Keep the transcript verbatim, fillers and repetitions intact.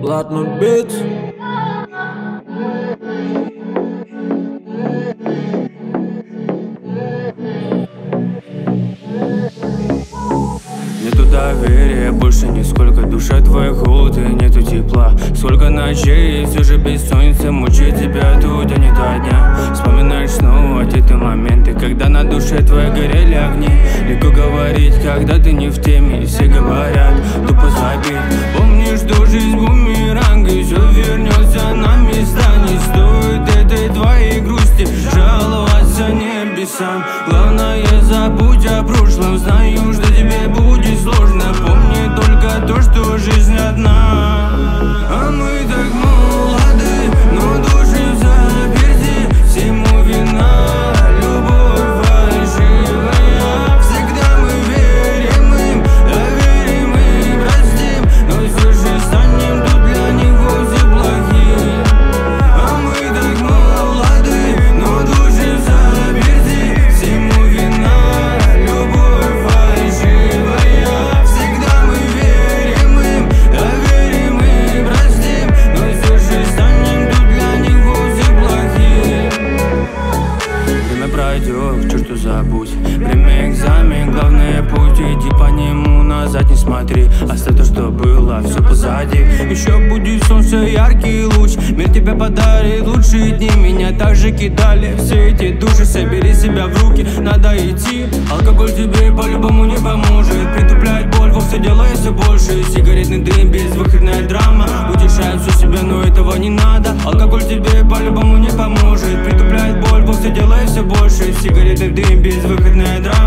Bloodmoon Beats. Нету доверия, больше нисколько. Душа твоя холод и нету тепла. Сколько ночей и все же бессонница мучает тебя тут, а не до дня. Вспоминаешь снова те моменты, когда на душе твоей горели огни. Легко говорить, когда ты не в теме, и все говорят, тупо забить. Помнишь, что жизнь бумеранг, и все вернется на места. Не стоит этой твоей грусти жаловаться небесам. Главное, забудь о прошлом. Знаю, что тебе будет сложно. Помни только то, что жизнь одна. А мы так молоды, но души заперти. Всему вина любовь фальшивая. Всегда мы верим им, доверим и простим, но все же станем тут для него все плохие. А мы так молоды, но души заперти. Всему вина любовь фальшивая. Всегда мы верим им, доверим и простим, но все же станем тут для него все плохие. Время пройдет, к черту забудь. Время экзамен, главное путь. Иди по нему, назад не смотри. Оставь то, что было, все позади. Еще будет солнце, яркий луч. Мир тебе подарит лучшие дни. Меня также кидали все эти души. Собери себя в руки, надо идти. Алкоголь тебе по-любому не поможет. Притупляет боль, вовсе делает все больше. Сигаретный дым, безвыходная драма. Утешает все себя, но этого не надо. Алкоголь тебе по-любому не поможет. Притупляет боль, вовсе делает все больше. Сигаретный дым, безвыходная драма.